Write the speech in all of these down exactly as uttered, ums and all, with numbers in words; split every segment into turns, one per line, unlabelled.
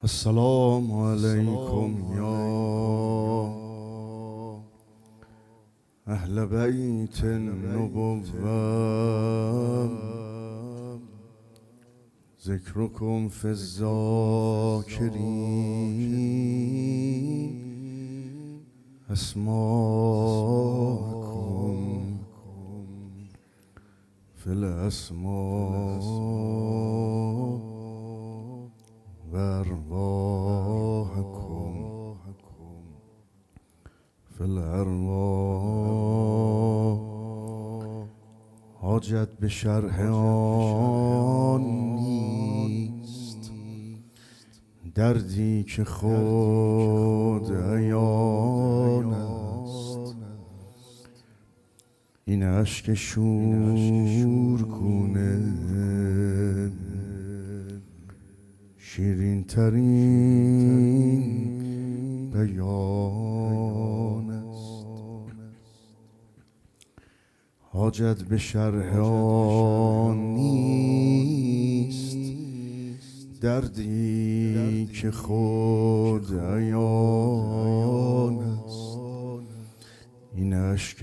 السلام علیکم یا اهل بیت النبوة ذکرکم فی الذاکرین اسماءکم فی الاسماء و ارواحکم فی الارواح. حاجت به شرح آن نیست، دردی که خود عیان است. این اشک شورگونه شیرین ترین بیان است. حاجت به شرح آن نیست، دردی که خود عیان است. این اشک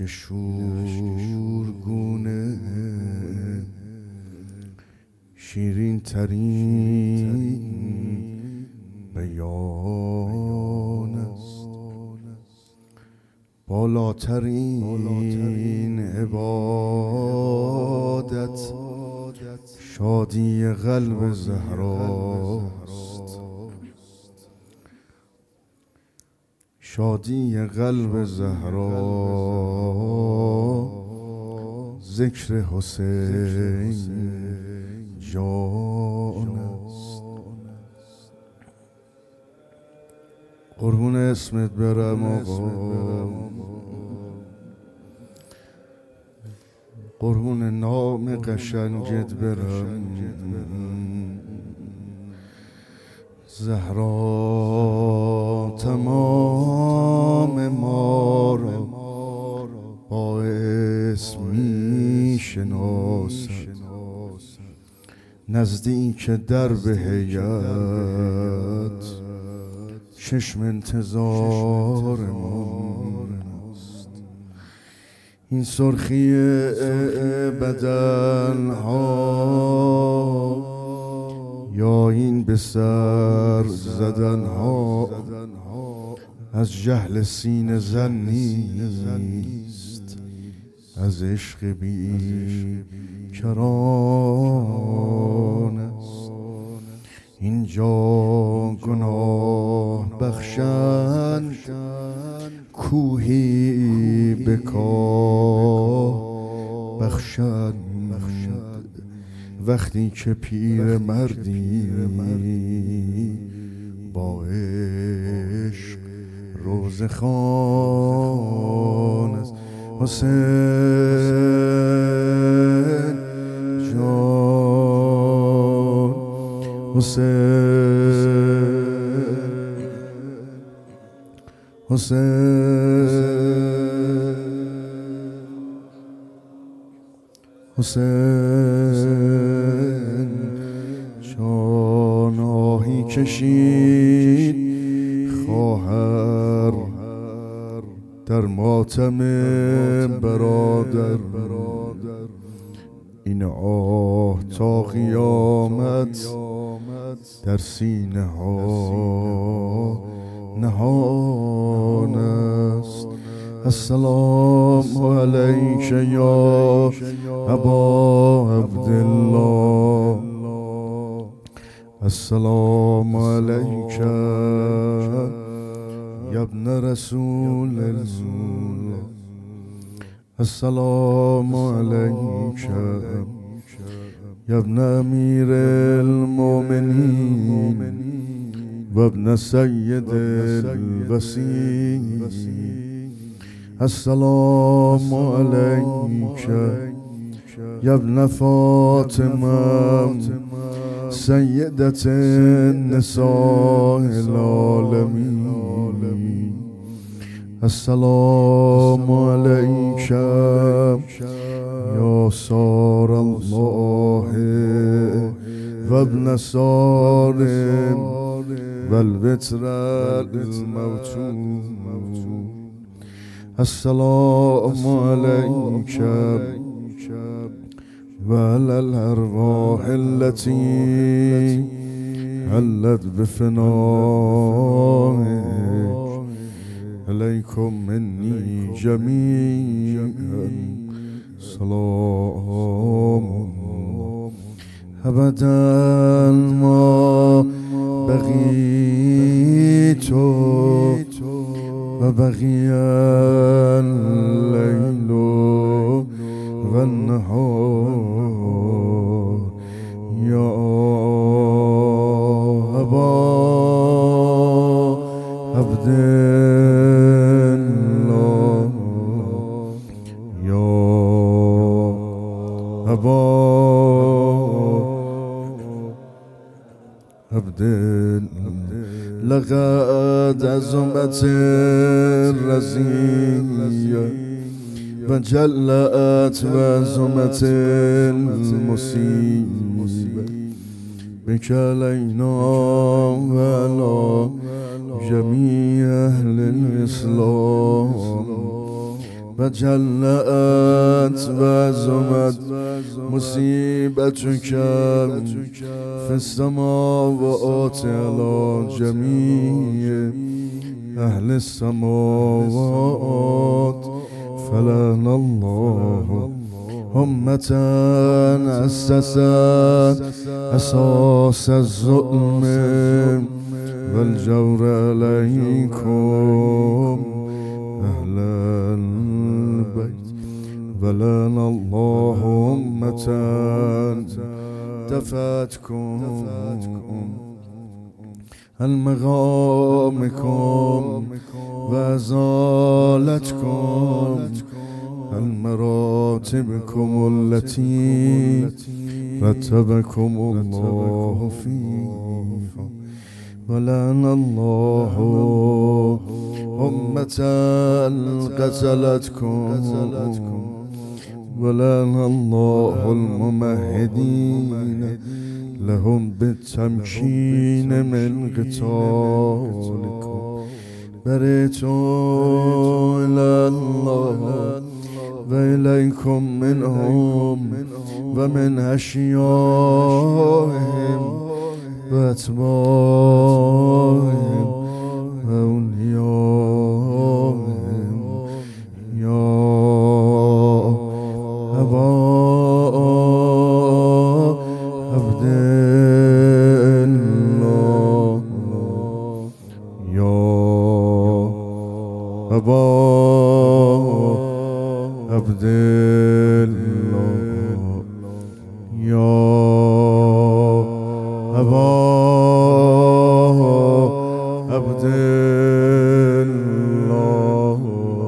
شورگونه شیرین ترین بیان است. بالاترین عبادت شادی قلب زهراست. شادی قلب زهرا ذکر حسین جان است. قربون اسمت برم آقا، قربون نام قشنگت برم. زهرا تمام ما را با اسم می شناسد. نزدیک درب هیئت چشم انتظار ماست. این سرخی بدن ها یا این به سر زدن ها از جهل سینه زن نیست، از عشق بی کران است. اینجا گناه بخشند کوهی بکاه بخشند. وقتی که پیر مردی با عشق روزه خوان است. حسین جان، حسین حسین حسین جان آهی کشید خواهر در ماتم برادر. این آه تا قیامت در سینه ها نهان است. السلام علیک یا ابا عبدالله، السلام علیک یا ابن رسول الله، السلام علیک یا ابن امیر المؤمنین و ابن سید الوصی. السلام علیک یا ابن فاطمه سیدت النساء العالمین. السلام علیک یا سار الله و ابن سار والوتر الموتون السلام عليك وعلى الأرواح التي علت بفنائك عليكم مني جميعا سلام أبدا ما بقيت وبقي الليل والنهار يا أبا عبد الله يا أبا عبد لقد عزمت الرزية وجلت وعزمت المصيبة بك علينا وعلى جميع أهل الإسلام وجلت وعزمت مصيبتك في السماوات على جميع أهل السماوات فلعن الله أمة أسست أساس الظلم والجور عليكم أهل البيت ولعن الله أمة دفعتكم عن مقامكم وأزالتكم عن مراتبكم التي رتبكم الله فيها ولعن الله أمة قتلتكم ولعن الله الممهدين لهم بالتمكين من قتالكم بريتوا إلى الله وإليكم منهم ومن أشيائهم وأتباعهم وأوليائهم يا أبا عبد الله يا أبا عبد الله يا أبا عبد الله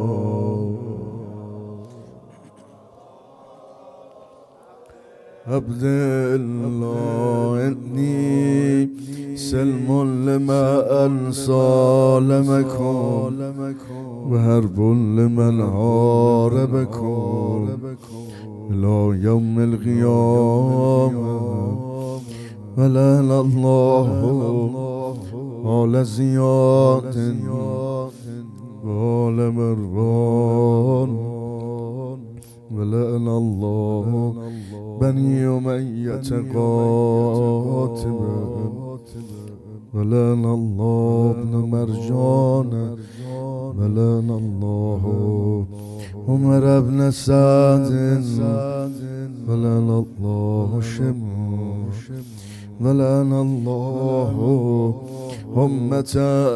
عبد الله إني سلم لما أنصى لمكم وهرب لمن هاربكم إلى يوم القيامة ولعن الله على زياد وعلى مروان ولعن الله بني أمية قاتبا ولعن الله ابن مرجان ولعن الله عمر بن سعد ولعن الله شمس ولعن الله أمة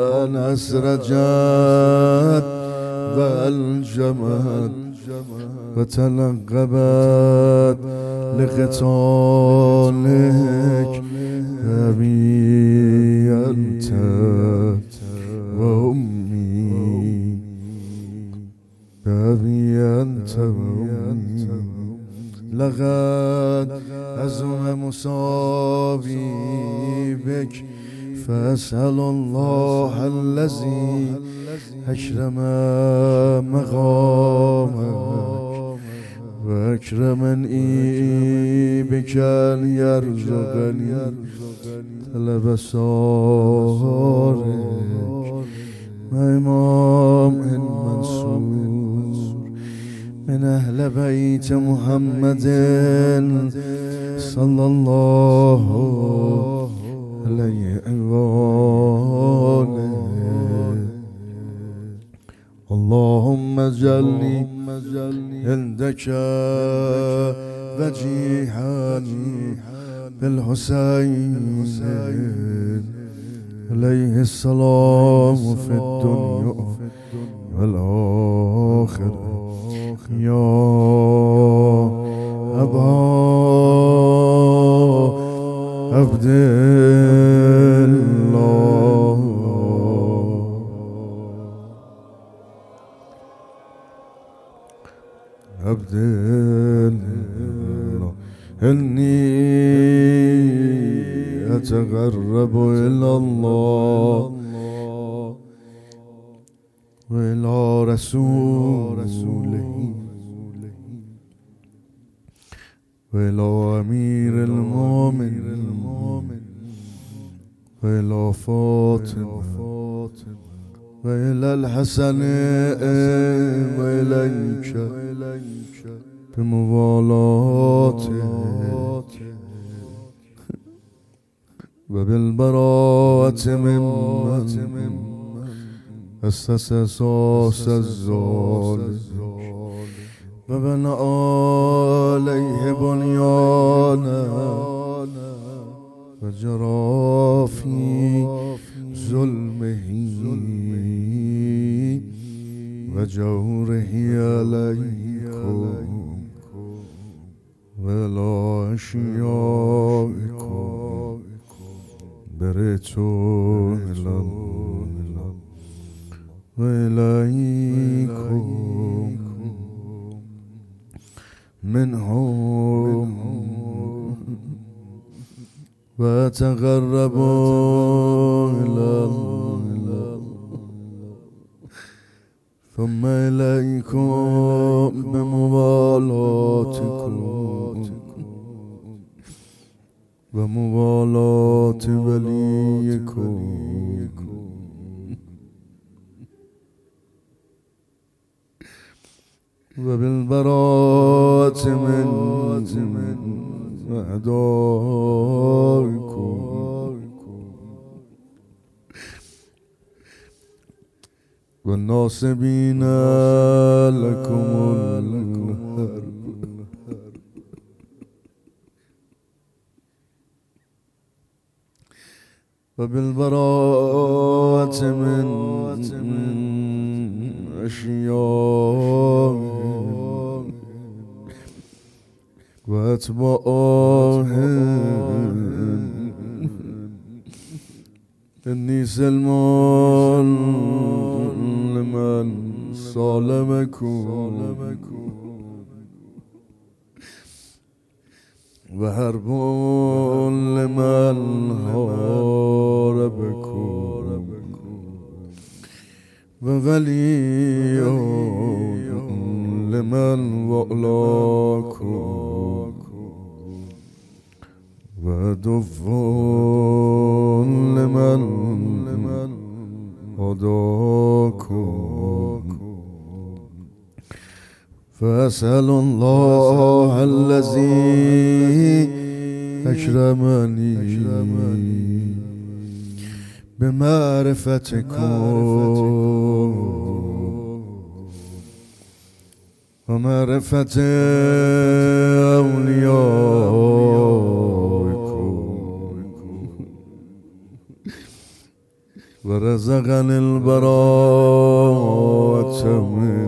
أسرجت والجمد وتلقبت لقتالك أبي أنت وأمي أبي أنت وأمي لقد عزم مصابي بك فأسأل الله الذي أكرم مقامك وأكرمني بك أن يرزقني لبصارك إمام منصور من أهل بيت محمد صلى الله عليه وآله. اللهم اجعلني عندك وجيها بالحسين عليه السلام في الدنيا والآخرة يا أبا عبد الله. عبد الله إني أتقرب إلى الله وإلى رسوله وإلى أمير المؤمنين وإلى فاطمة وإلى الحسن وإليك بموالاته وبالبراءة ممن أسس أساس الظالم وبنى عليه بنيانا وجرى في ظلمه وجوره عليكم ولا أشيائكم بريتوا إلى وإليكم منهم وتقربوا إلى الله ثم إليكم بموالاتكم وموالاة وليكم وبالبراءة من أعدائكم والناصبين لكم الحرب وبالبراءة من أشيائهم وأتباعهم إني سلمان لمن صالمكم وحرب لمن حاربكم وولي لمن وألاكم وعدو لمن عاداكم فأسأل الله الذي أكرمني بمعرفتكم ومعرفة أوليائكم ورزقني البراءة من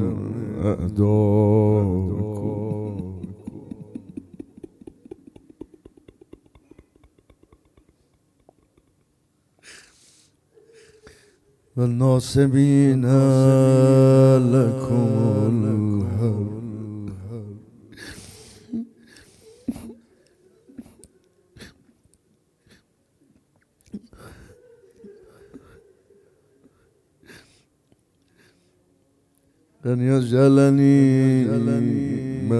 أعدائكم والناصبين لكم الحرب أن يجعلني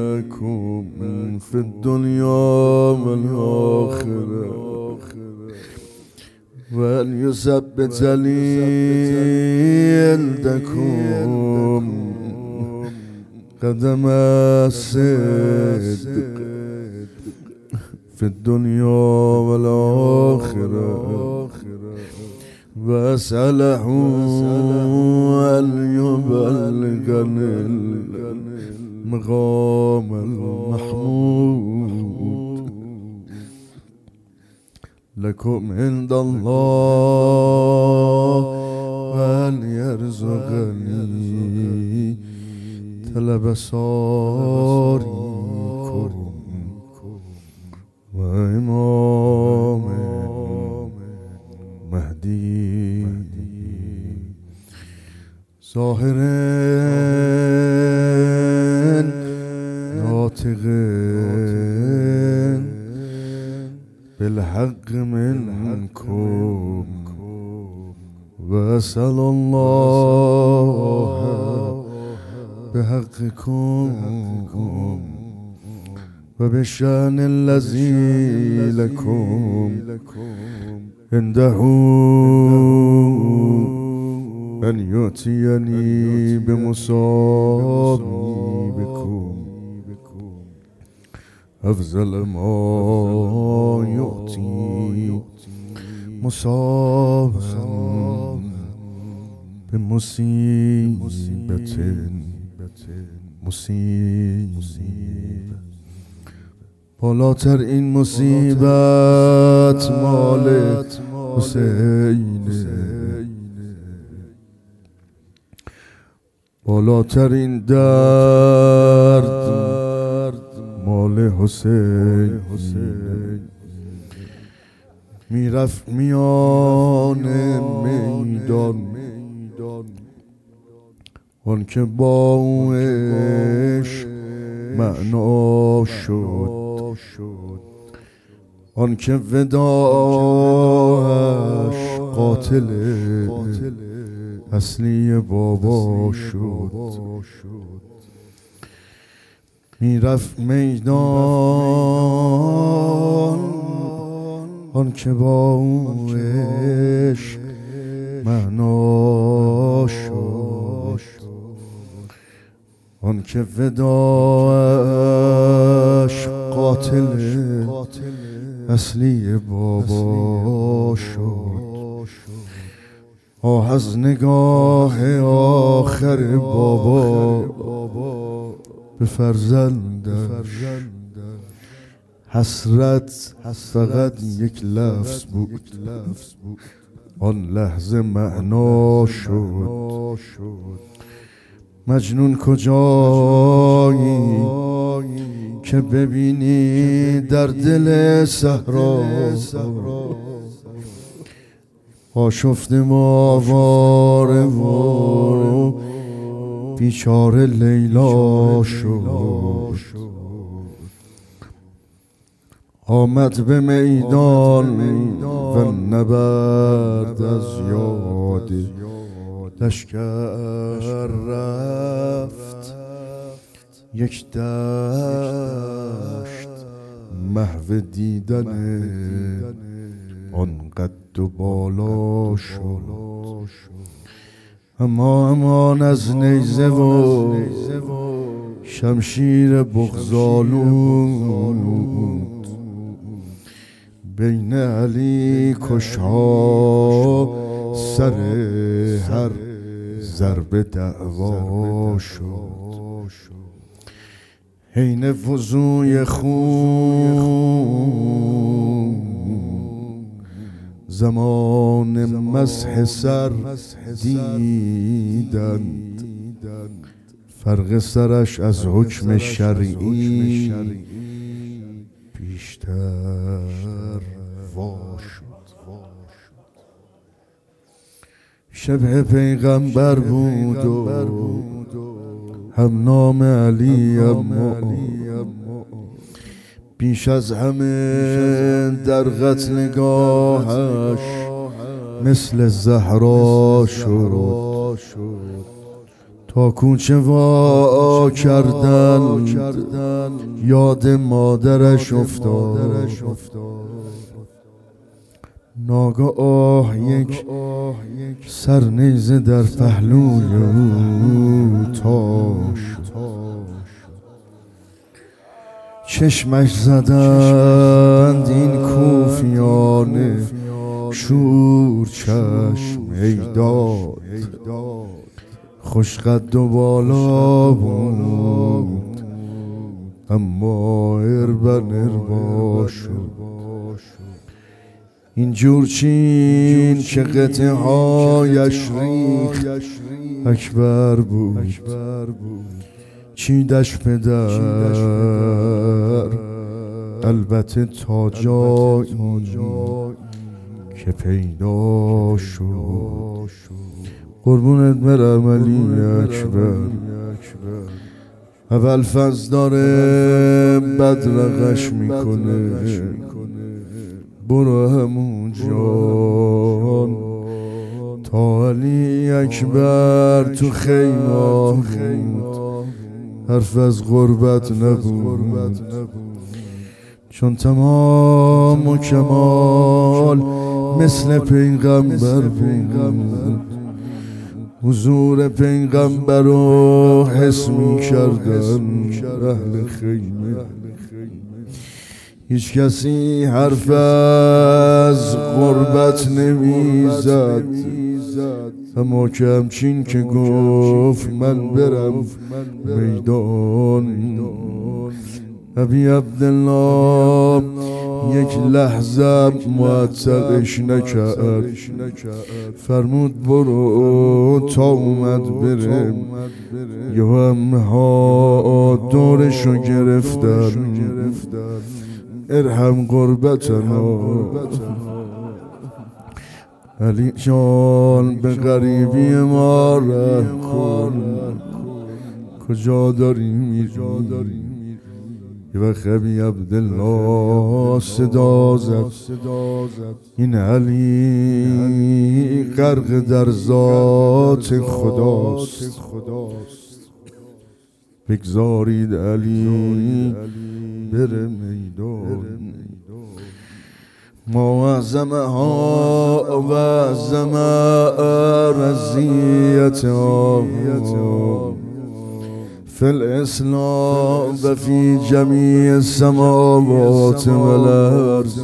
معكم في الدنيا والآخرة وأن يثبت لي عندكم قدم الصدق في الدنيا والآخرة، وأسأله أن يبلغني المقام المحمود لكم عند الله، وأن يرزقني طلب صاريكم وإمام مهدي ظاهر ناطق بالحق منكم، وأسأل الله بحقكم وبالشأن الذي لكم عنده أن يؤتيني بمصابكم أفضل ما يؤتي مصابا بمصيبة مصيبة بالاتر این مصیبت مال حسینه، بالاتر این درد مال حسین. میرفت میان میدان آن که با او عشق معنا شد، آن که وداعش قاتل اصلی بابا شد. میرفت میدان آن که با او عشق معنا شد، آن که وداعش قاتل اصلی بابا شد. آه از نگاه آخر بابا به فرزندش حسرت فقط یک لفظ بود، آن لحظه معنا شد. مجنون کجایی که ببینی در دل صحرا آشفته ماواره و بیچاره لیلا شد. آمد به میدان و نبرد از یاد لشکر رفت، یک دشت محو دیدن آن قد و بالا شد. اما امان از نیزه و شمشیر بغض‌آلود بین علی کشها سر هر ضربه دعوا شد. حین وضوی خون زمان مسح سر دیدند، فرق سرش از حکم شرعی بیشتر وا شد. شبه پیغمبر بود و هم نام علی، اما بیش از همه در قتلگاهش مثل زهرا شد. تا کوچه وا کردن یاد مادرش افتاد، ناگاه یک سرنیزه در پهلوی او تاش، چشمش زدند این کوفیان شور چشم ایداد، خوش قد و بالا بود اما اربن اربا شد. این جور چین که قطعه هایش ریخ اکبر بود، چیدش پدر البته تا جایی که پیدا شد. قربونت برم علی اکبر، اول فز داره بدرقش میکنه، برو همون جان تا علی اکبر تو خیمه بود، حرف از غربت نبود، چون تمام و کمال مثل پیغمبر بود. حضور پیغمبر رو حس می کردن اهل خیمه، هیچ کسی حرف از غربت نمی زد، اما که همچین که گفت من برم میدان. ابی عبدالله یک لحظه معطلش نکرد، فرمود برو تا اومد برم. یه همه ها دورشو گرفتن، ارحم غربتنا علی جان، به غریبی ما رحم کن، کجا داری میری؟ یه وقت ابی عبدالله صدا زد، این علی غرق در ذات خداست، بگذارید علی بره میدان. معظم ها و اعظم رضیت فی الاسلام و فی جمیع السماوات والارض.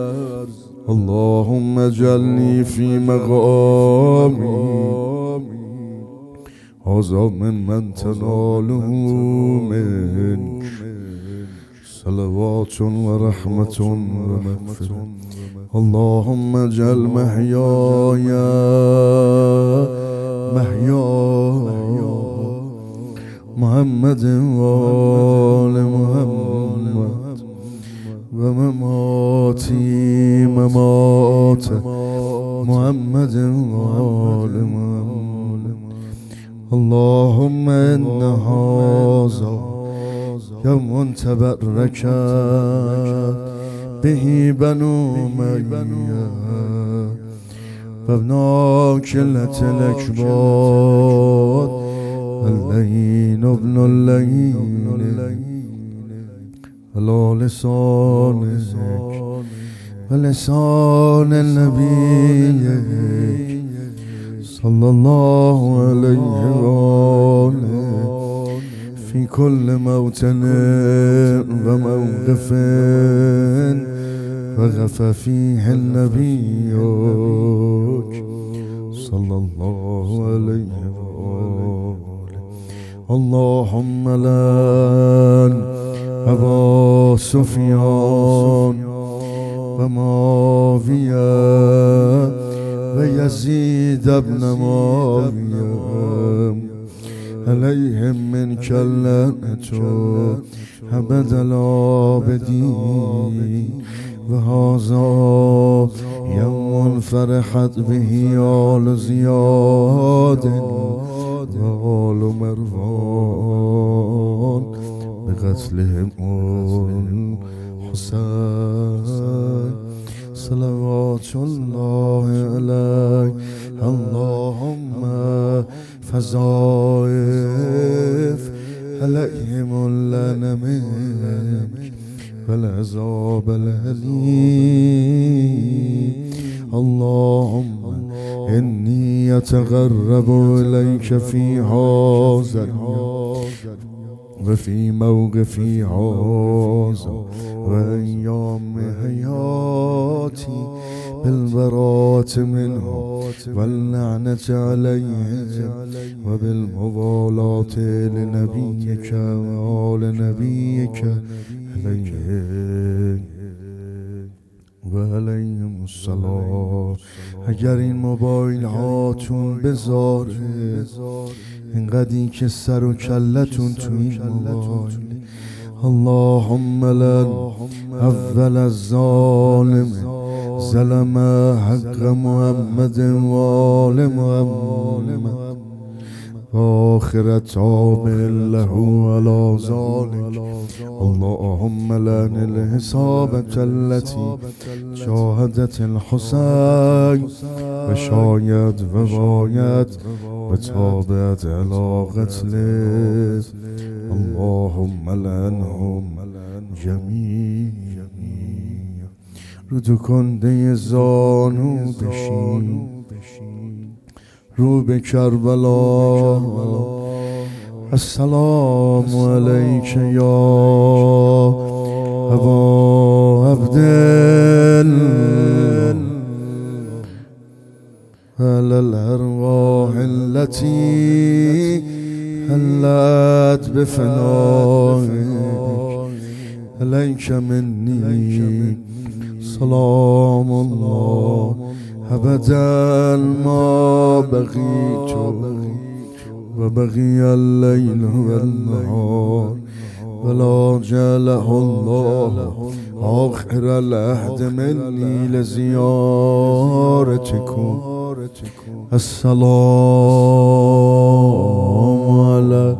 اللهم اجعلنی فی مقامی هذا من من تناله منک صلوات و رحمت و مغفرت. اللهم اجعل محیای محیا محمد و آل محمد و مماتی ممات محمد و آل محمد. اللهم ان هذا یوم تبرک به بنو امیه و ابناک الاکباد اللین ابن اللین علی لسانک و لسان نبیک صلی الله علیه و آله فی کل موطن و موقف وقف فیه النبیک صلی الله علیه و آله. اللهم لعن ابا سفیان و معاویه و یزید ابن معاویه علیهم منک اللعنة ابد الآبدین. و هذا یوم فرحت به آل زیاد و آل مروان بقتلهم الحسین صلوات الله علیه. اللهم فضائف علیهم اللعنة منک والعذاب الألیم. اللهم إني أتقرب إليك في هذا وفي موقفي هذا وأيام حياتي بالبراءة منه واللعنة عليه وبالموالاة لنبيك وآل نبيك عليه و علیهم السلام. اگر این موبایل هاتون بذاره اینقدی که سر و کلتون تو این موبایل، اللهم لن اول الظالم ظلم حق محمد و آل محمد آخر تابع له على ذلك. اللهم لن الحسابة التي شاهدت الحسين وشاید و باید و تابعت على قتله. اللهم لنهم جميعا. رو تو کنده زانو بشین، رو به کربلا. السلام علیک یا ابا عبدالله علی الارواح التي حلت بفنائك علیک منی سلام الله ابدا ما بقيت وبقي الليل والنهار ولا جعله الله آخر العهد مني لزيارتكم. السلام على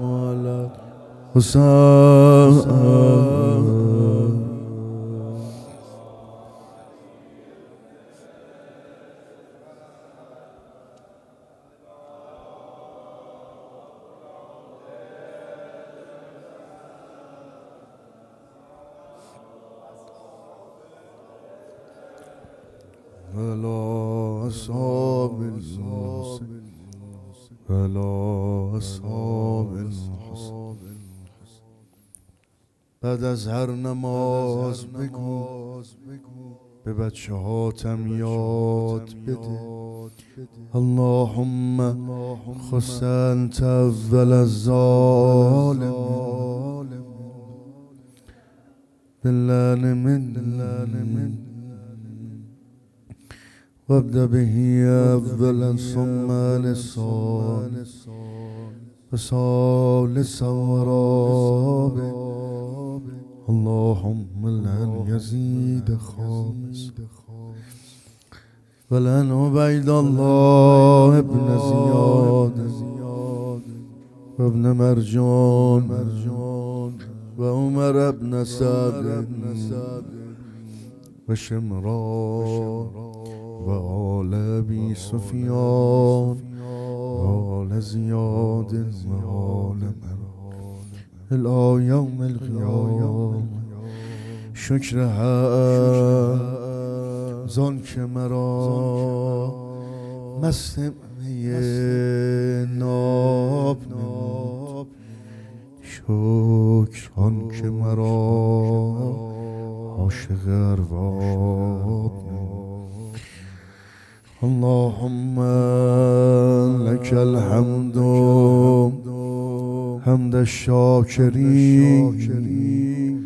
حسين. ولا أصحاب الحسن ولا أصحاب الحسن. بعد از هر نماز بگو به بچه هاتم یاد بده اللهم خص انت اول الظالم باللعن من وابدأ به أولا ثم لسان وثالثا ورابع. اللهم لن يزيد خامس ولن عبيد الله ابن زياد وابن مرجان وعمر ابن سعد وشمران وآل أبي سفيان وآل زياد وآل من إلى يوم القيامة. شکر حق زان که مرا مست می ناب نمود، شکر آن که مرا عاشق ارباب نمود. اللهم لك الحمد حمد الشاكرين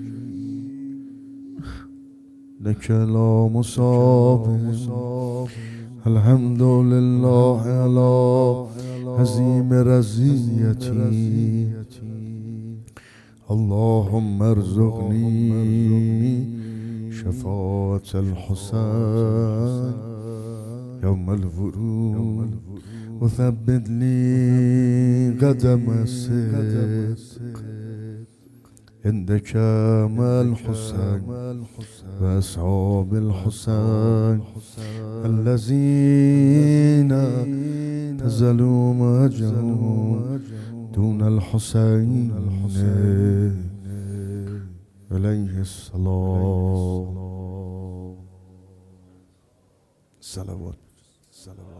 لك لا مصاب. الحمد لله على عظيم رزيتي. اللهم ارزقني شفاعة الحسين يوم الورود وثبت لي قدم الصدق عندك مع الحسين وأصحاب الحسين الذين نزلوا مهجرهم دون الحسين عليه السلام. صلوات صلوات